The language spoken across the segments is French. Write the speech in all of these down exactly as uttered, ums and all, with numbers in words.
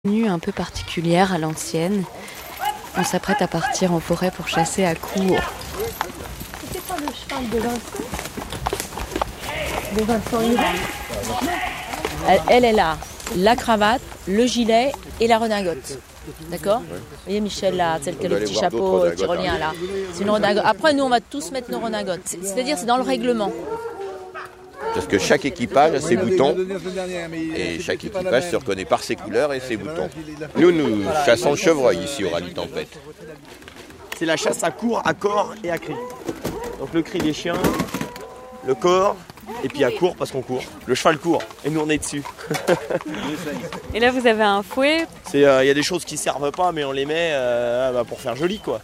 Tenue un peu particulière à l'ancienne. On s'apprête à partir en forêt pour chasser à court. C'était pas le cheval de Vincent De Vincent Hiro Elle, elle, elle a la cravate, le gilet et la redingote. D'accord ? Ouais. Vous voyez Michel là, celle qui a le petit voir chapeau d'autres tyrolien là. C'est une redingote. Après nous on va tous mettre nos redingotes. C'est- C'est-à-dire c'est dans le règlement. Parce que chaque équipage a ses boutons et chaque équipage se reconnaît par ses couleurs et ses boutons. Nous, nous chassons le chevreuil ici au rallye Tempête. C'est la chasse à court, à corps et à cri. Donc le cri des chiens, le corps, et puis à court parce qu'on court. Le cheval court et nous on est dessus. Et là vous avez un fouet. Il y euh, a des choses qui servent pas mais on les met euh, bah, pour faire joli quoi.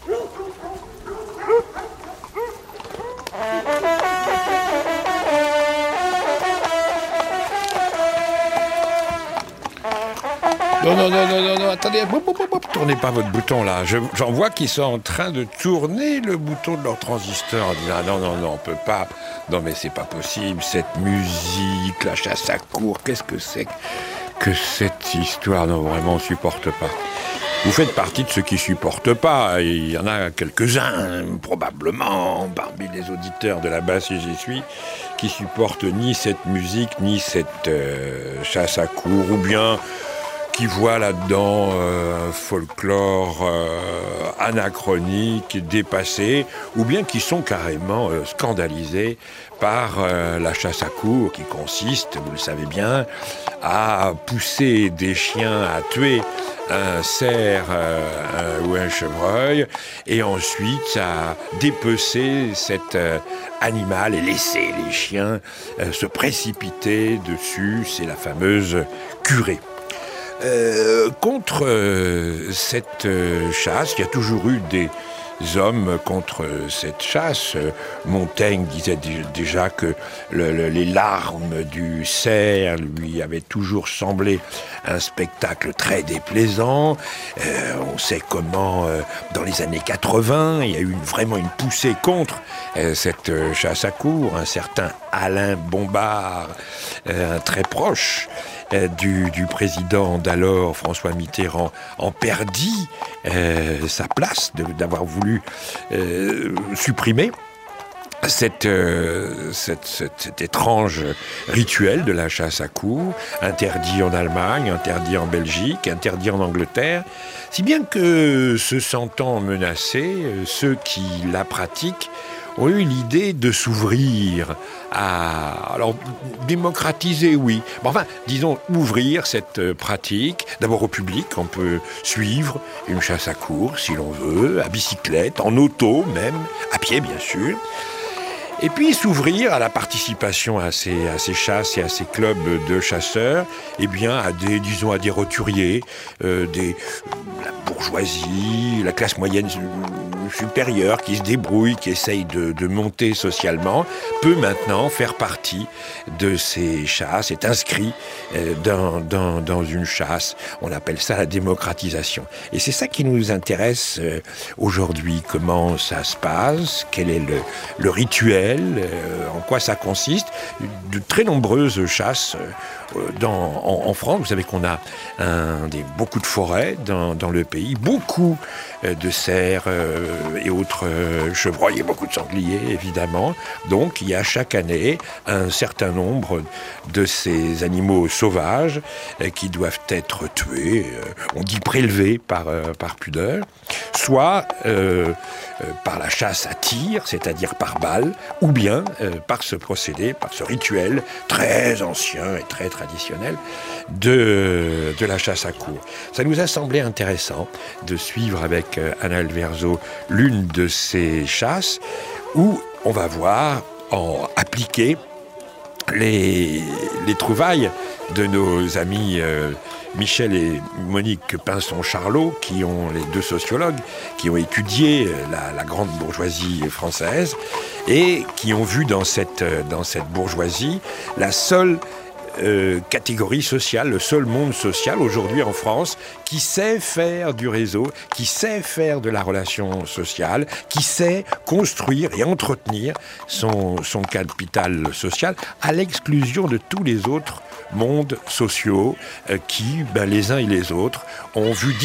Non, non, non, non, non, non, attendez, boup, boup, boup, boup, tournez pas votre bouton là. Je- j'en vois qui sont en train de tourner le bouton de leur transistor en disant ah, non, non, non, on peut pas. Non, mais c'est pas possible, cette musique, la chasse à court, qu'est-ce que c'est que, que cette histoire? Non, vraiment, on supporte pas. Vous faites partie de ceux qui supportent pas. Il y en a quelques-uns, probablement, parmi les auditeurs de la basse et j'y suis, qui supportent ni cette musique, ni cette euh, chasse à court, ou bien qui voient là-dedans euh, un folklore euh, anachronique, dépassé, ou bien qui sont carrément euh, scandalisés par euh, la chasse à court, qui consiste, vous le savez bien, à pousser des chiens à tuer un cerf euh, un, ou un chevreuil, et ensuite à dépecer cet euh, animal et laisser les chiens euh, se précipiter dessus. C'est la fameuse curée. Euh, contre euh, cette euh, chasse, il y a toujours eu des hommes contre euh, cette chasse. Euh, Montaigne disait d- déjà que le, le, les larmes du cerf lui avaient toujours semblé un spectacle très déplaisant. Euh, on sait comment, euh, dans les années quatre-vingts, il y a eu une, vraiment une poussée contre euh, cette euh, chasse à court. Un certain Alain Bombard, euh, très proche Euh, du, du président d'alors, François Mitterrand, en perdit euh, sa place de, d'avoir voulu euh, supprimer cette, euh, cette, cette, cet étrange rituel de la chasse à court, interdit en Allemagne, interdit en Belgique, interdit en Angleterre, si bien que, se sentant menacés, euh, ceux qui la pratiquent ont eu l'idée de s'ouvrir à... Alors, démocratiser, oui. Mais enfin, disons, ouvrir cette euh, pratique, d'abord au public. On peut suivre une chasse à court, si l'on veut, à bicyclette, en auto même, à pied, bien sûr. Et puis s'ouvrir à la participation à ces, à ces chasses et à ces clubs de chasseurs, eh bien, à des, disons, à des roturiers, euh, des, la bourgeoisie, la classe moyenne supérieure qui se débrouille, qui essaye de, de monter socialement, peut maintenant faire partie de ces chasses, est inscrit euh, dans, dans, dans une chasse. On appelle ça la démocratisation. Et c'est ça qui nous intéresse euh, aujourd'hui. Comment ça se passe? Quel est le, le rituel? Euh, en quoi ça consiste? De très nombreuses chasses euh, dans, en, en France. Vous savez qu'on a un, des, beaucoup de forêts dans, dans le pays, beaucoup euh, de cerfs euh, et autres euh, chevreuils et beaucoup de sangliers, évidemment. Donc, il y a chaque année un certain nombre de ces animaux sauvages euh, qui doivent être tués, euh, on dit prélevés par, euh, par pudeur, soit euh, euh, par la chasse à tir, c'est-à-dire par balle, ou bien euh, par ce procédé, par ce rituel très ancien et très traditionnel de, de la chasse à court. Ça nous a semblé intéressant de suivre avec euh, Anna Elverzo l'une de ces chasses où on va voir en appliquer les, les trouvailles de nos amis euh, Michel et Monique Pinson-Charlot, qui ont, les deux sociologues, qui ont étudié la, la grande bourgeoisie française et qui ont vu dans cette, dans cette bourgeoisie la seule euh, catégorie sociale, le seul monde social aujourd'hui en France qui sait faire du réseau, qui sait faire de la relation sociale, qui sait construire et entretenir son, son capital social à l'exclusion de tous les autres mondes sociaux euh, qui, ben, les uns et les autres, ont vu